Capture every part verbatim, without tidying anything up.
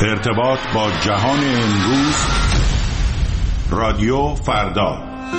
ارتباط با جهان امروز، رادیو فردا.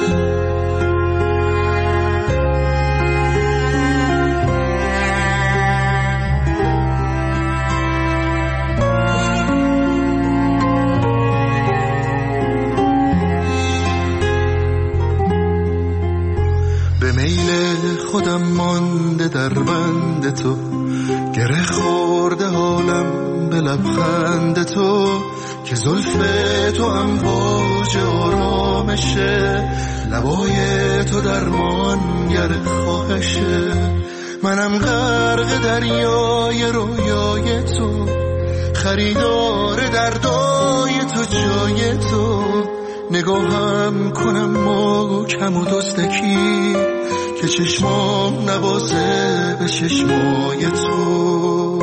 به میل خودم مانده در بند تو، گره خورده حالم به لبخند تو، که زلف تو امواج آرامشه، لبای تو درمانگر خواهشه. منم غرق دریای رویای تو، خریدار دردای تو جای تو. نگاهم کنم محکم و دزدکی، که چشمام نوازه به چشمای تو.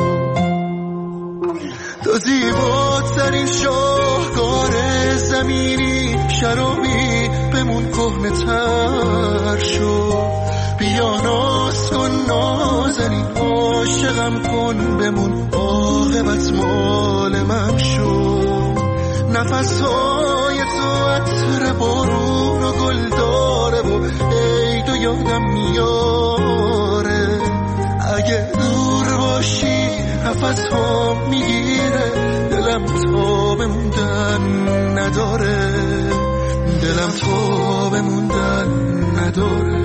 تو زیباترین شاهکار زمینی، شرابی بمون کهنه تر شو. بیا ناز کن نازنین، عاشقم کن بمون، عاقبت مال من شو. نفسهای تو عطر بارون و گل داره و ای تو یادم میاره. اگه دور باشی نفسها میگیره، دلم تا بموندن نداره، دلم تا بموندن نداره.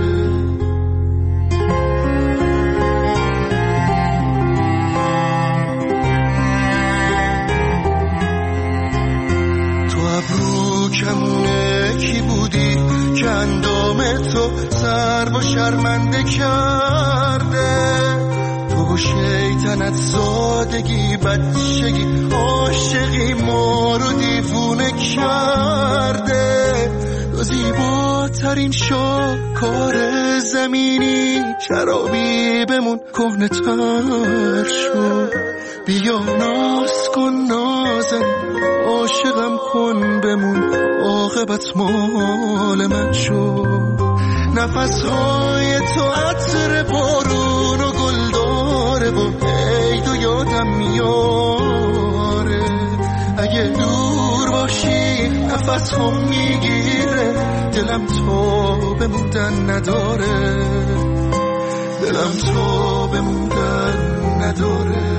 ابرو کمونه کی بودی که اندام تو سر و شرمنده کرده؟ تو و شیطنت سادگی بچگی عاشقی ما رو دیوونه کرده. تو زیباترین شاهکار زمینی، شرابی بمون کهنه تر شو. بیا ناز کن نازن، عاشقم کن بمون، عاقبت مال من شو. نفسهای تو عطر بارون و گل داره و ای تو یادم میاره. اگه دور باشی نفسم میگیره، دلم تا بموندن نداره، دلم تا بموندن نداره.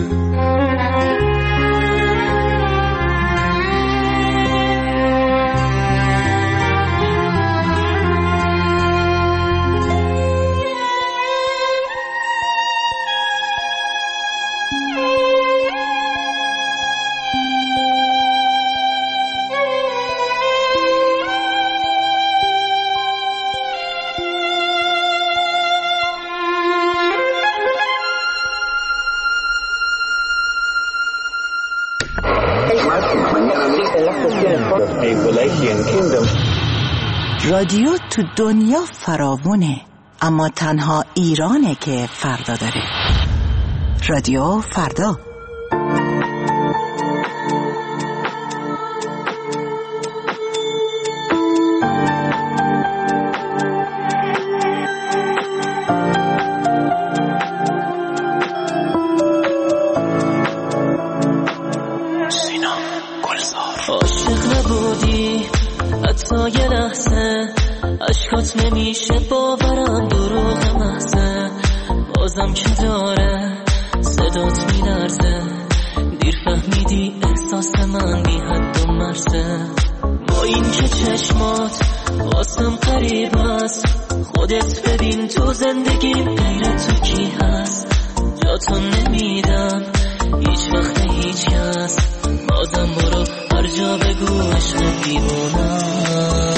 رادیو تو دنیا فراوونه، اما تنها ایرانه که فردا داره. رادیو فردا. سینا گلزار. عاشق نبودی حتی یه لحظه، عشقات نمیشه باورم دروغ محضه. بازم که داره صدات میلرزه، دیر فهمیدی احساس من بی حد و مرزه. با این که چشمات واسم قریب هست، خودت ببین تو زندگیم غیر تو کی هست. جاتو نمیدم هیچ وقت هیچ کس، بازم برو هر جا بگو عشق دیوونم.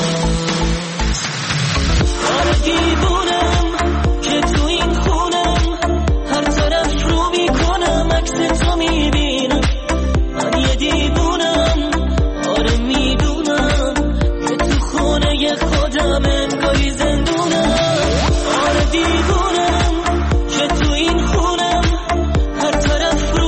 آره دیوونم که تو این خونم، هر طرف رو میکنم عکس تو میبینم. من یه دیوونم، آره میدونم که تو خونه خودم انگاری زندونم. آره دیوونم که تو این خونم، هر طرف رو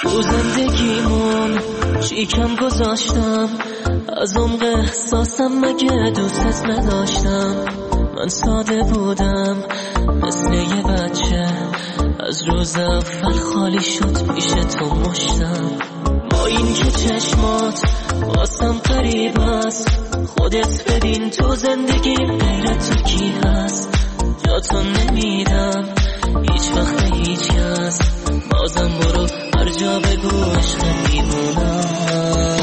تو زندگیمون چی کم گذاشتم، از عمق احساسم مگه دوستت نداشتم. من ساده بودم مثل یه بچه، از روز اول خالی شد پیش تو مشتم. با این که چشمات واسم قریب است، خودت ببین تو زندگی غیر تو کی هست. جا تو نمیدم هیچ وقت به هیچ کس، بازم برو هر جا بگو عشق میمونم.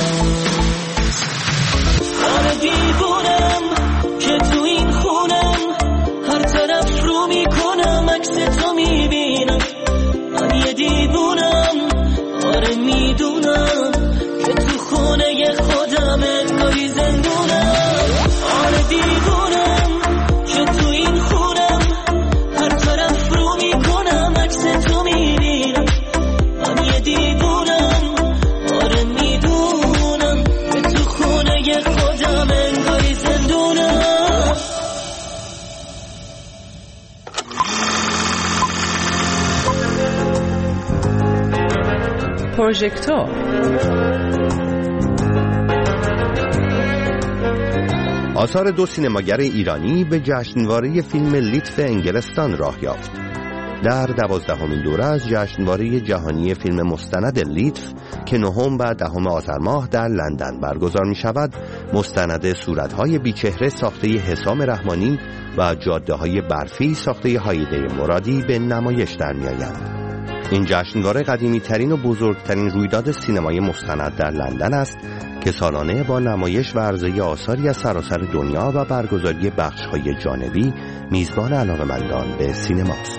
آره دیوونم که تو این خونم، هر طرف رو میکنم عکس تو میبینم. من یه دیوونم، آره میدونم که تو خونه خودم انگاری زندونم. آره دیوونم که تو این خونم، هر طرف رو میکنم عکس تو میبینم. من یه دیوونم، آره میدونم که تو خونه خودم انگاری زندونم. پروژکتور آثار دو سینماگر ایرانی به جشنواره فیلم لیتف انگلستان راه یافت. در دوازدهمین دوره از جشنواره جهانی فیلم مستند لیتف که نهم و دهم آذر ماه در لندن برگزار می شود، مستند صورت‌های بیچهره ساخته حسام رحمانی و جاده‌های برفی ساخته هایده مرادی به نمایش در می آیند. این جشنواره قدیمی ترین و بزرگترین رویداد سینمای مستند در لندن است که سالانه با نمایش و عرضه آثاری از سراسر دنیا و برگزاری بخش‌های جانبی میزبان علاقه‌مندان به سینماست.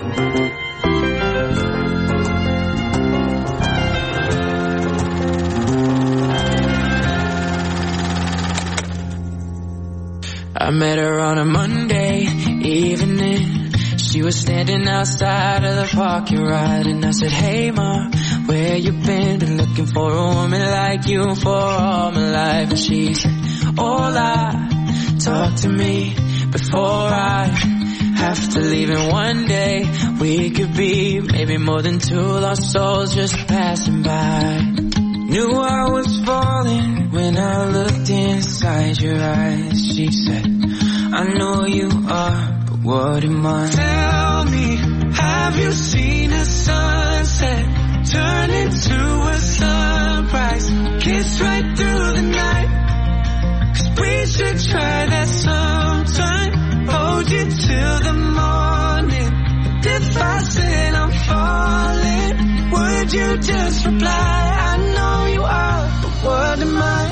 I met her on a Monday evening. She was standing outside of the parking lot, and I said, hey ma, where you been? Been looking for a woman like you for all my life. And she said, hola, talk to me before I have to leave. And one day we could be maybe more than two lost souls just passing by. Knew I was falling when I looked inside your eyes. She said, I know you are, but what am I? Tell me, have you seen a sunset turn into a sunrise? Kiss right through the night, 'cause we should try that sometime. Hold you till the morning. But if I said I'm falling, would you just reply? I know you are, but what am I?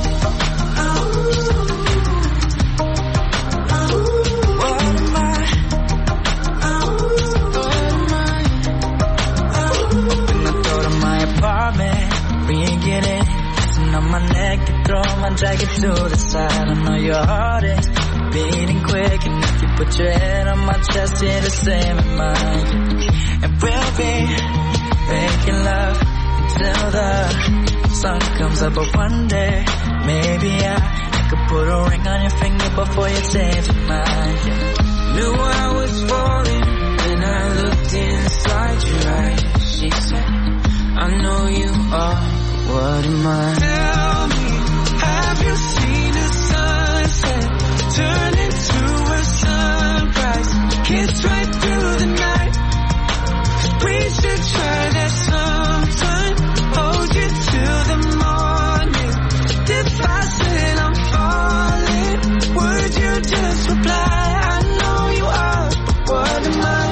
My neck, you throw my jacket to the side. I know your heart is beating quick, and if you put your head on my chest, you're the same as mine. And we'll be making love until the sun comes up. But one day, maybe I, I could put a ring on your finger before you change your mind. Knew I was falling when I looked inside your eyes. She said, I know you are. What am I? Tell me, have you seen a sunset turn into a sunrise? Kiss right through the night. We should try that sometime. Hold you till the morning. If I said I'm falling, would you just reply? I know you are, but what am I?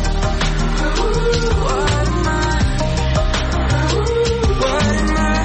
What am I? What am I?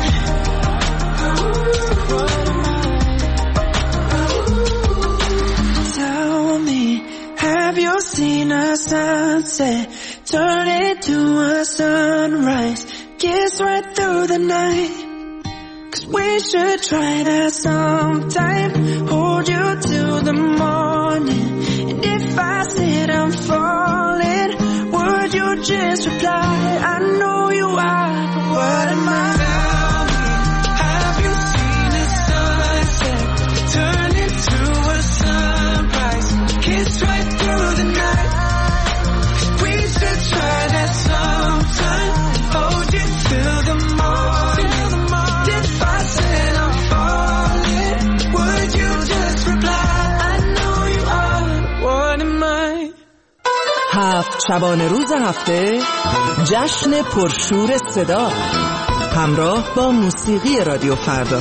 Seen a sunset turn into a sunrise, kiss right through the night. 'Cause we should try that sometime. Hold you till the morning. And if I said I'm falling, would you just reply? I know you are, but what am I? Tell me, have you seen a sunset turn into a sunrise, kiss right through the night? We should try that sometime. Hold you till the morning. شبانه روز هفته جشن پرشور صدا همراه با موسیقی رادیو فردا.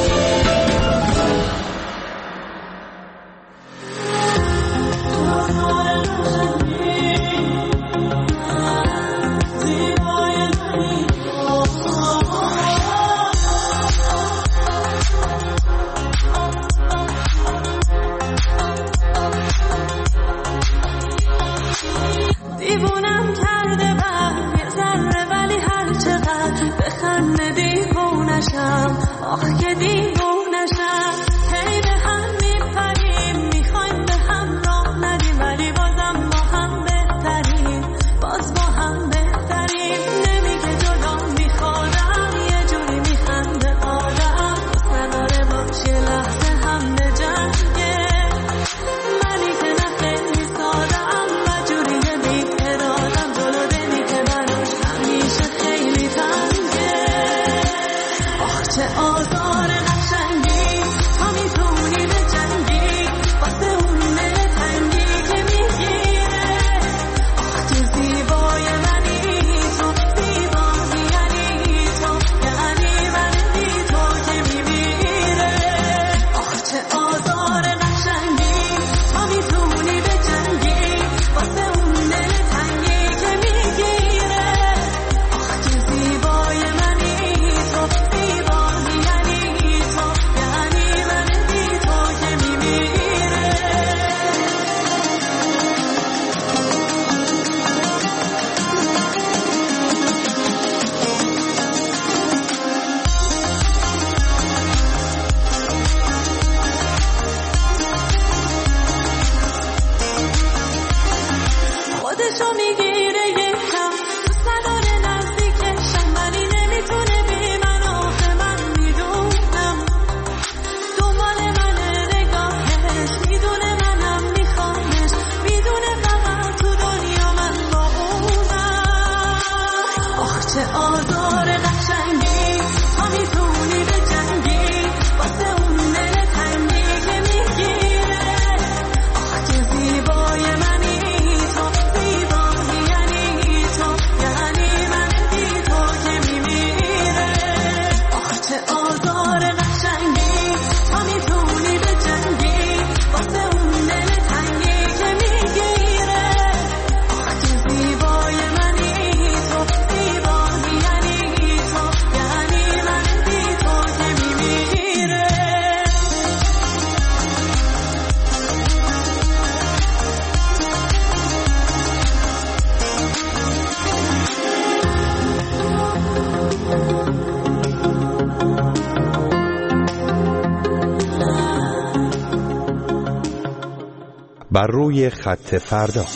بر روی خط فردا.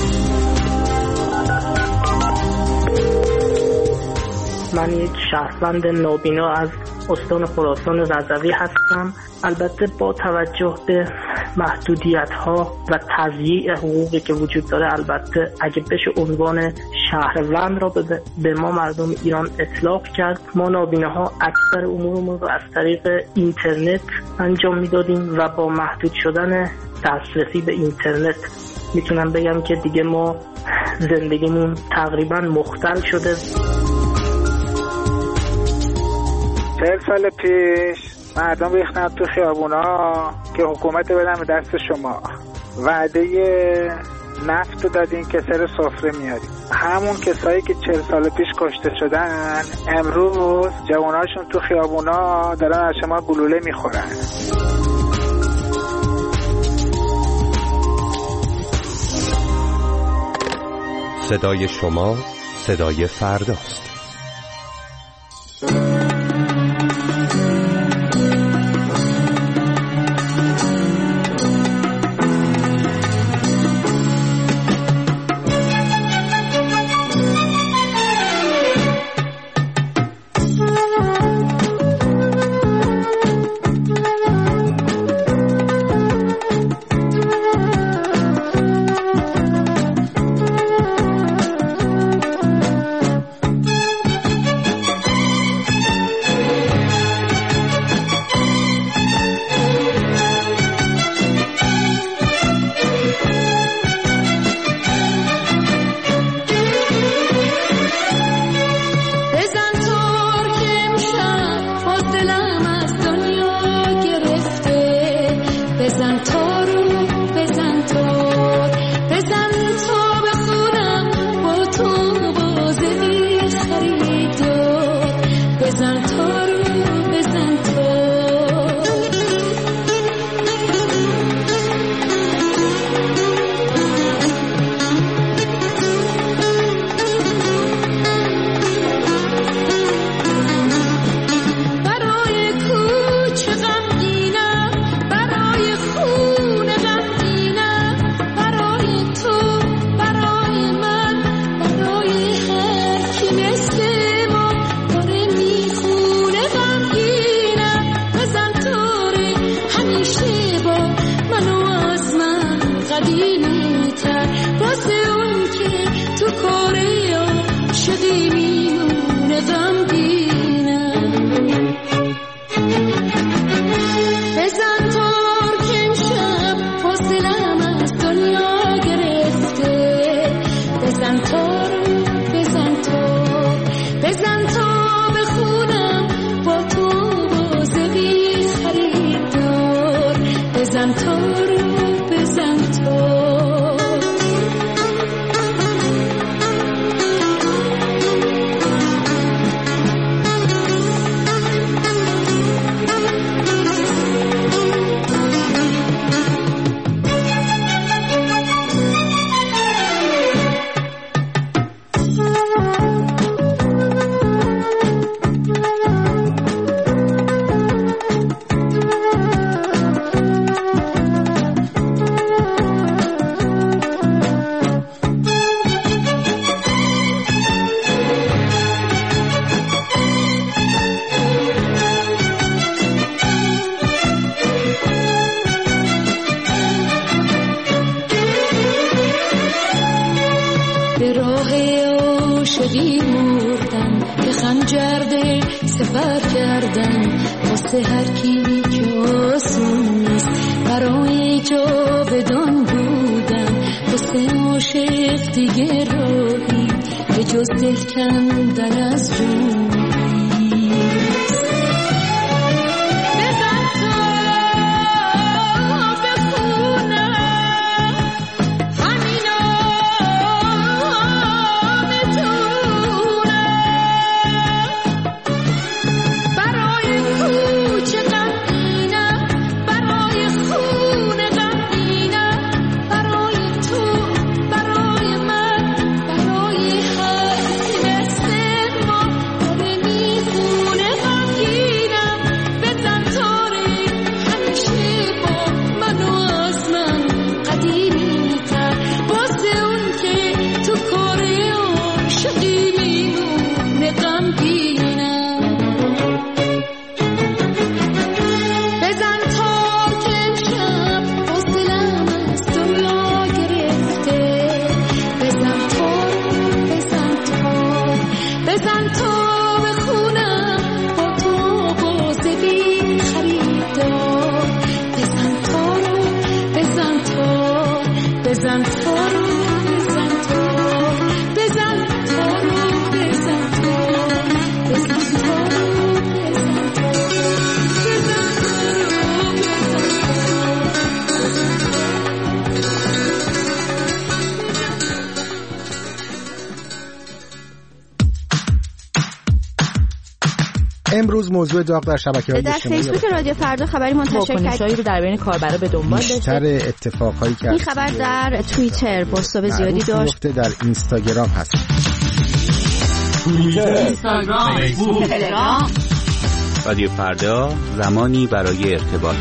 من یک شهروند نابینا از استان خراسان رضوی هستم. البته با توجه به محدودیت‌ها و تضییع حقوقی که وجود داره، البته اگه بشه عنوان شهروند را به ما مردم ایران اطلاق کرد، ما نابیناها اکثر امورمون رو از طریق اینترنت انجام میدادیم و با محدود شدن دسترسی به اینترنت میتونم بگم که دیگه ما زندگیمون تقریبا مختل شده. چهل سال پیش مردم ریختن تو خیابونا که حکومت بدن به دست شما، وعده نفت دادین که سر سفره میاریم. همون کسایی که چهل سال پیش کشته شدن امروز جواناشون تو خیابونا دارن از شما گلوله میخورن. صدای شما صدای فرداست. واسه برگردن واسه هر کی که آسون نیست برای جاودان بودن واسه عاشق دیگه راهی به جز دل کندن از جون امروز موضوع داغ در شبکه‌های در فیسبوک رادیو فردا خبری منتشر کرد رو در بین کاربرا به دنبال داشته. بیشتر اتفاقایی که این خبر در توییتر بازتاب زیادی داشت. در اینستاگرام هست. توییتر، اینستاگرام، فیسبوک، تلگرام. رادیو فردا زمانی برای ارتباط.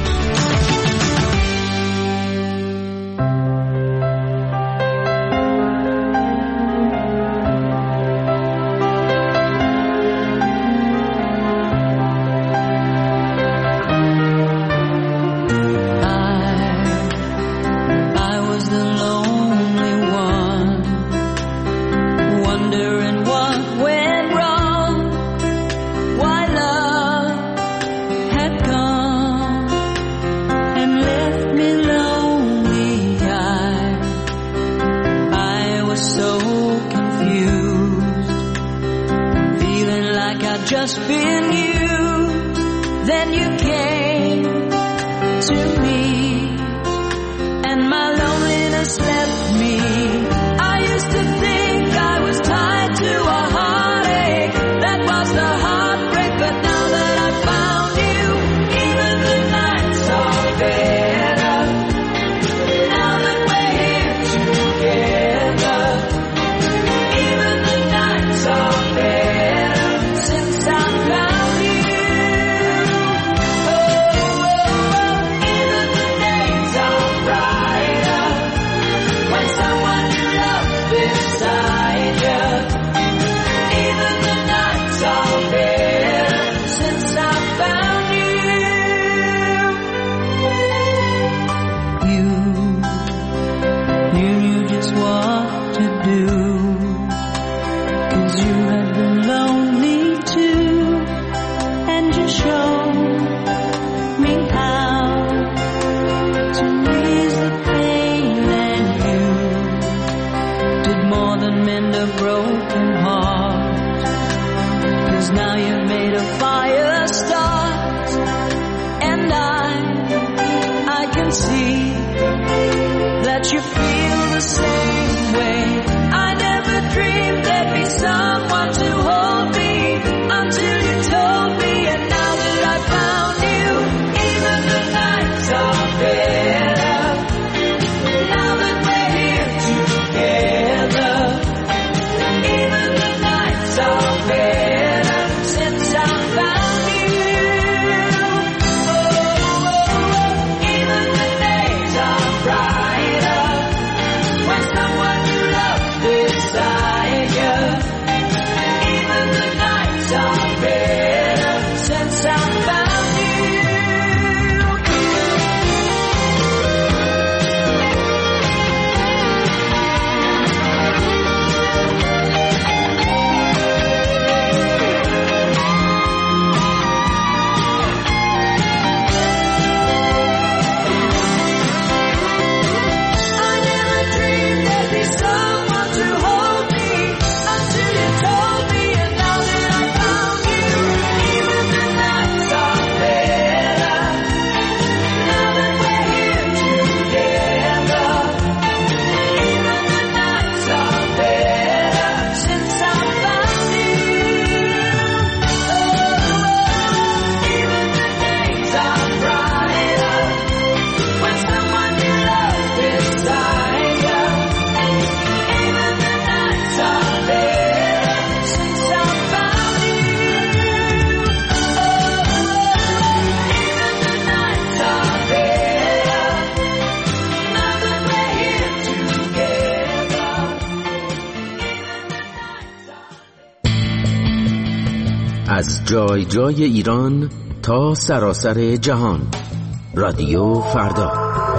جای جای ایران تا سراسر جهان. رادیو فردا.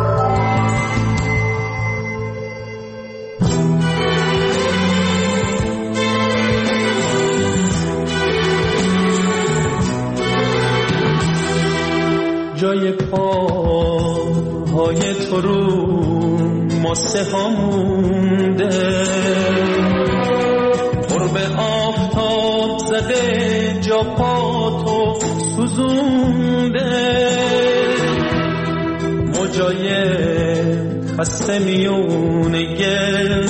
جای پاهای تو رو ماسه ها مونده، قرب آفتاب زده جا پا تو سوزونده، موجای خسته میونه گل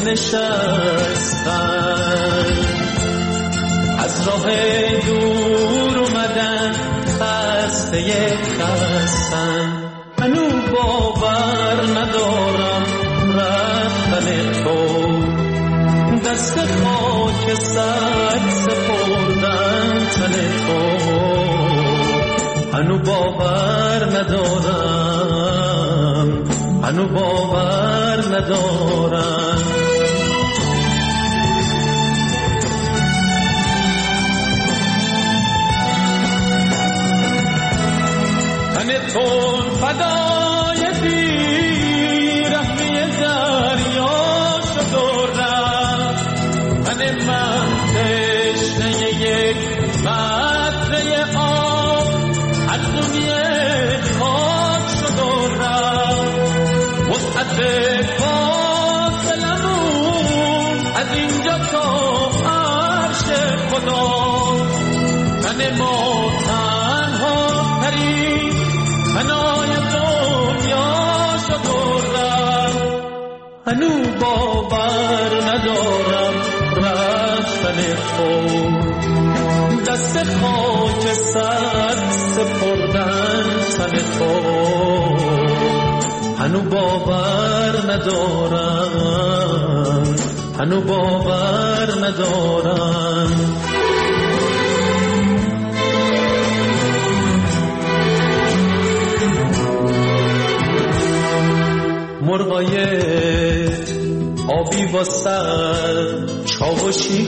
نشستن، از راه دور اومدن خسته خستن. منو باور ندارم رفتن تو، دست خاک سر سپردن تن تو. منو باور ندارم، منو باور ندارم. تون فدای بیرحمی دریا شد و رفت، من من تشنه یک قطره آب از دنیا خاک شد و رفت. وسعت فاصلمون از اینجا تا عرش خدا، من ما تنها ترین منای دنیا شد و رفت. هنو باور ندارم رفتن تو، دست خاک سر سپردن تن تو. هنو باور ندارم، هنو باور ندارم. مرغای آبی با سر چاوشی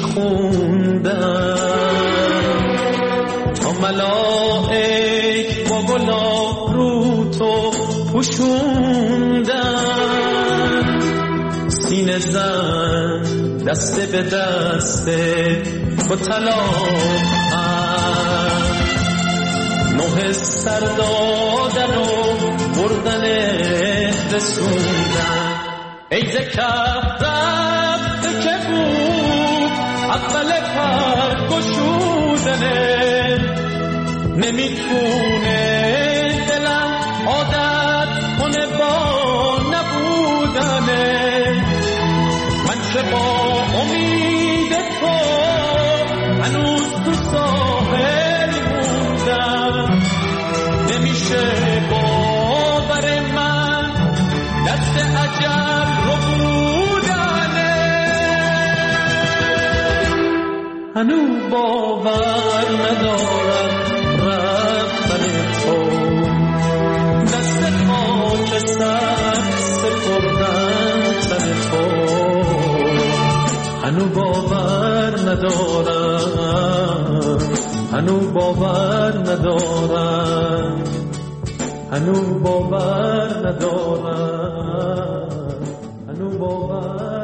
خوندن، تا ملائک با گلاب رو تو پوشوندن. سینه زن دسته به دسته با طلاقن، نوه سر دادن و بردن رسوندن. ای زکف رفته که بود اول پر گشودنه، نمیتونه دلم عادت کنه با نبودنه. من که با امید تو هنوز تو ساحل موندم، نمیشه باور من دست عجب رو بودنه. هنو باور ندارم رفتن تو، دست خاک سر سپردن تن تو. هنو باور ندارم، هنو باور ندارم، هنو باور ندارم، هنو باور